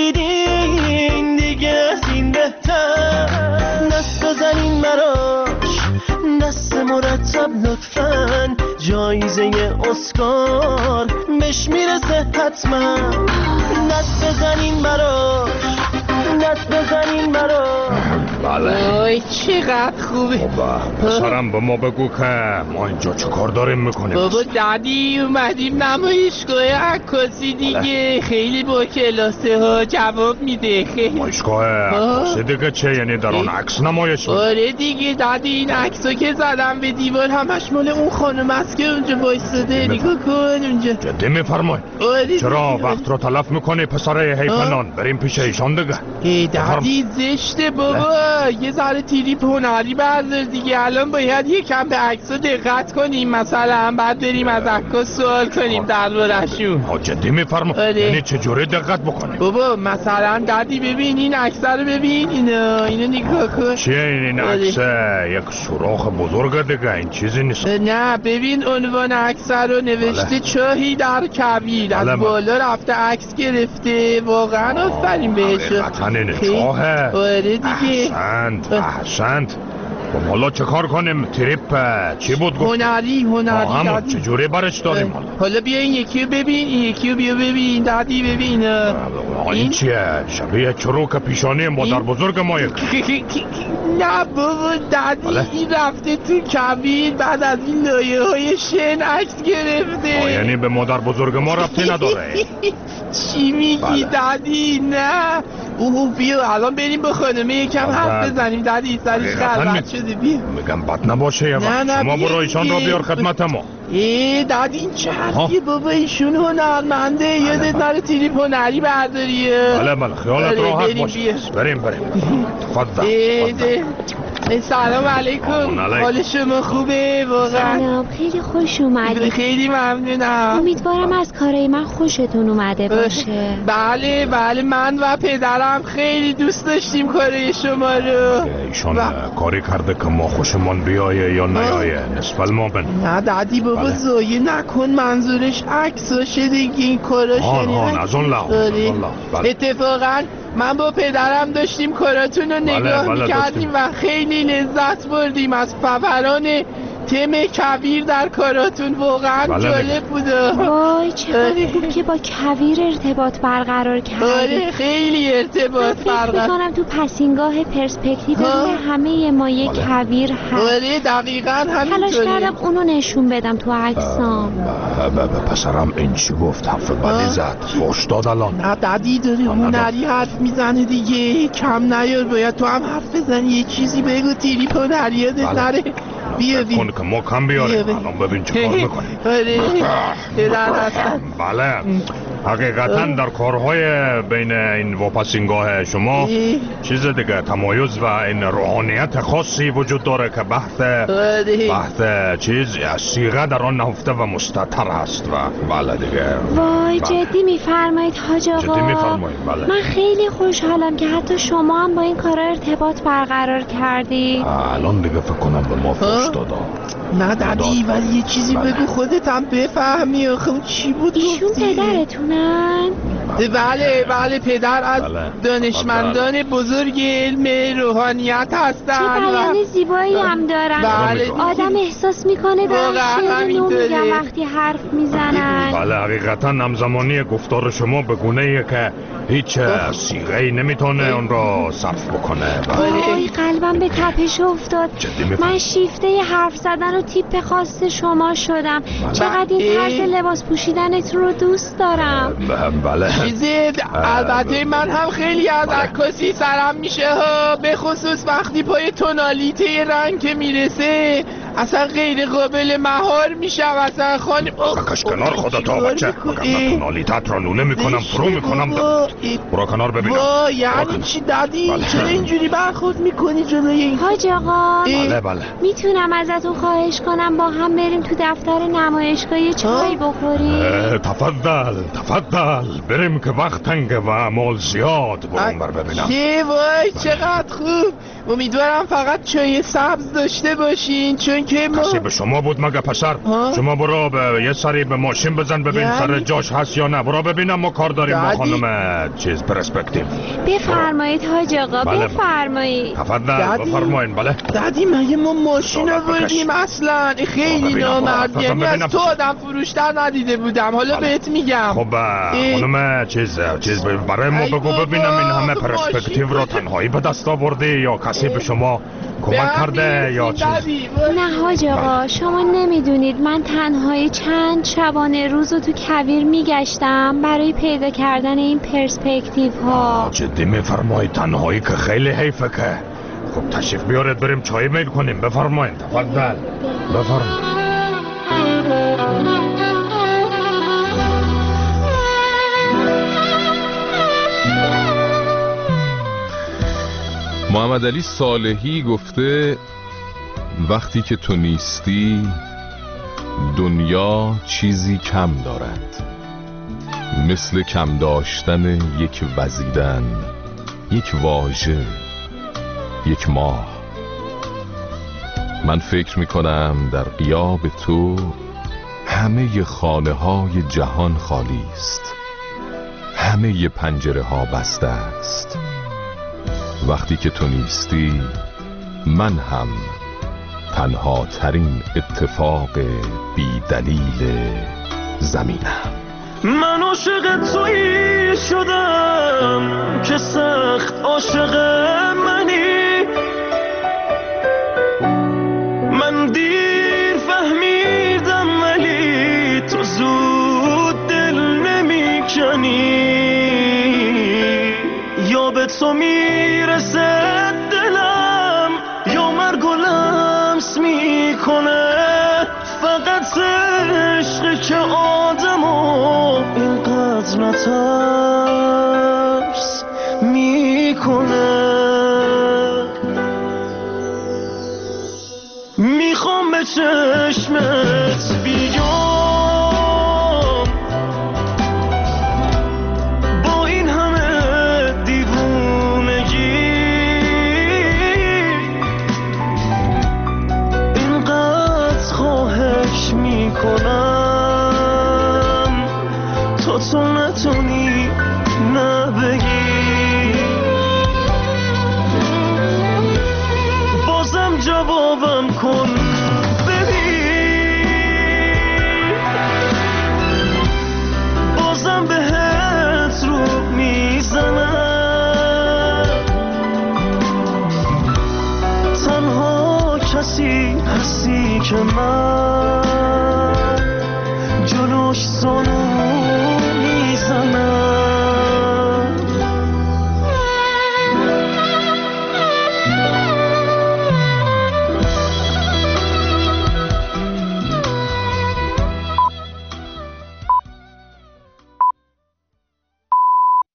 دیدین دیگه از این بهتر. دست بزنین براش دست مرتب لطفاً، جایزه اسکار بهش میرسه حتما. دست بزنین براش، دست بزنین براش. بله وای چقدر خوبه. پسرم به ما بگو که ما اینجا چه کار داریم میکنیم؟ بابا دادی اومدیم نمایشگاه عکاسی دیگه، خیلی با کلاسه ها جواب میده. نمایشگاه عکاسی دیگه چه؟ یعنی در آن عکس نمایش؟ آره دیگه دادی، این عکسا که زدم به دیوار همش مال اون خانم است که اونجا وایساده، نگاه کن اونجا. جدی میفرمای؟ چرا وقت رو تلف میکنی پسر حیفنان؟ بریم پیش ایشان دیگه. دادی زشته بابا، یه ذره تریپ هنری بردار دیگه. الان باید یکم به عکس‌ها دقت کنیم، مثلا بعد بریم از عکاس سوال کنیم درباره‌شون. جدی میفرمای؟ یعنی چجوری دقت بکنیم؟ بابا مثلا دادی ببین این عکس‌ها رو ببین، اینو نگاه کن. چیه این عکس؟ یک سوراخ بزرگ دیگه، این چیزی نیست. نه ببین عنوان عکس رو نوشته چاهی در کویر، از بالا رفته عکس گرفته. واقعا آفرین بهش. چاهه. آره دیگه. احسنت. خب حالا چه کار کنیم؟ تریپ چی بود گفت؟ هنری همون چجوری برش داریم حالا بیا این یکی رو ببین، این یکی رو بیا ببین دادی ببین. این چیه؟ شبیه چروک پیشانی مادر بزرگ ما یک. نه بابا دادی این رفته تو کبیر، بعد از این لایه های شن عکس گرفته. یعنی به مادر بزرگ ما ربطی نداره؟ چی میگی دادی؟ نه بیا الان بریم به خانمه یکم حرف بزنیم دادی، سرش خلوت شده. بیا میگم بد نباشه یه وقت شما برو ایشان را بیار خدمت ما. دادی این چه حرفیه بابا، ایشون هنرمنده، یادت نره تریپ هنری برداریه. بله خیالت راحت باشه. بریم تفضل. سلام علیکم. حال شما خوبه واقعا؟ سلام، خیلی خوش اومدید. خیلی ممنونم. امیدوارم از کارای من خوشتون اومده باشه. بله بله، من و پدرم خیلی دوست داشتیم کارای شما رو. ایشان کاری کرده که ما خوشمون بیایه یا نیایه نصف المومن. نه دادی بابا زایه نکن، منظورش عکساشه دیگه این کاراش. از اون لحاظ. اتفاقا من با پدرم داشتیم کاراتون رو نگاه میکردیم و خیلی لذت بردیم از فوران تم کویر در کاراتون. واقعا جالب بوده. وای چقدر خوب که با کویر ارتباط برقرار کردید. آره خیلی ارتباط برقرار. فکر می‌کنم تو پسینگاه پرسپکتیو همه ما یک کویر هست. آره دقیقاً همینطوره. تلاش کردم اونو نشون بدم تو عکسام. پسرم این چی گفت؟ حرف بدی زد، فحش داد الان. نه دادی داره هنری حرف میزنه دیگه، کم نیار. باید تو هم حرف بزنی، یه چیزی بگو تیری پنریات نره. بیا که ما کم بیاریم. الان ببین چه کار میکنیم. بله حقیقتا در کارهای بین این واپسینگاه شما چیز دیگه تمایز و این روحانیت خاصی وجود داره که بحث چیز صیغه در آن نهفته و مستتر هست. و بله دیگه. وای جدی میفرمایید حاج آقا؟ جدی میفرمایید بله. من خیلی خوشحالم که حتی شما هم با این کارا ارتباط برقرار کردی. الان دیگه فکر کنم به ما فحش دادا. نه دادی ولی یه چیزی بگو خودت هم بفهمی. آخه چی بود ایشون پدرتونن؟ بله بله، پدر از دانشمندان بزرگ علم روحانیت هستن. چه بیان زیبایی هم دارن. بله آدم احساس میکنه دارن شعر نو میگن وقتی حرف میزنن. بله حقیقتا همزمانی گفتار شما به گونه‌ایه که هیچ صیغه‌ای نمیتونه اون را صرف بکنه. وای قلبم به تپش افتاد. من شیفته حرف زدن و تیپ خاص شما شدم. چقدر این طرز لباس پوشیدنت رو دوست دارم. بله البته من هم خیلی از عکاسی سرم میشه ها، به خصوص وقتی پای تونالیته رنگ که میرسه اصلا غیر قابل مهار میشم. اصلا خانم کش کنار خودتا بچه، مگم تونالیتت را نونه میکنم فرو میکنم. برو کنار ببینم. یعنی چی دادی؟ چرا اینجوری برخورد میکنی جلوی این؟ حاج آقا بله میتونم ازتون خواهش کنم با هم بریم تو دفتر نمایشگاه یه چای بخوریم؟ تفضل بریم که وقت تنگه و اعمال زیاد. برون بر ببینم. وای چقدر خوب. امیدوارم فقط چای سبز داشته باشین، چون که ما کسی به شما بود مگه پسر؟ شما برو یه سری به ماشین بزن ببین سر جاش هست یا نه. برو ببینم ما کار داریم با خانم چیز پرسپکتیو. بفرمایید حاج آقا. بفرمایید. تفضل بفرمایید. بله دادی مگه ما ماشین آوردیم اصلا؟ خیلی نامرد. یعنی از تو آدم فروشتر ندیده بودم. حالا بهت میگم. خب خانم چیز برای ما بگو ببینم این همه پرسپکتیو رو تنهایی به دست آوردی یا کسی به شما کمک کرده یا چیز؟ نه حاج آقا شما نمیدونید من تنهایی چند شبانه روز رو تو کویر میگشتم برای پیدا کردن این پرسپکتیو ها. جدی میفرمایید؟ تنهایی که خیلی حیفه که. خب تشریف بیارید بریم چای میل کنیم. بفرمایید. تفضل بفرمایید. محمد علی صالحی گفته وقتی که تو نیستی دنیا چیزی کم دارد، مثل کم داشتن یک وزیدن، یک واژه، یک ماه. من فکر میکنم در غیاب تو همه خانه های جهان خالی است، همه پنجره ها بسته است. وقتی که تو نیستی من هم تنها ترین اتفاق بی دلیل زمینم. من عاشق تویی شدم که سخت عاشق منی. من دیر فهمیدم ولی تو زود دل نمی کنی. یا به تو میرسه دلم یا مرگ و لمس میکنه. فقط عشقی که آدمو اینقدر نترس میکنه. چشمت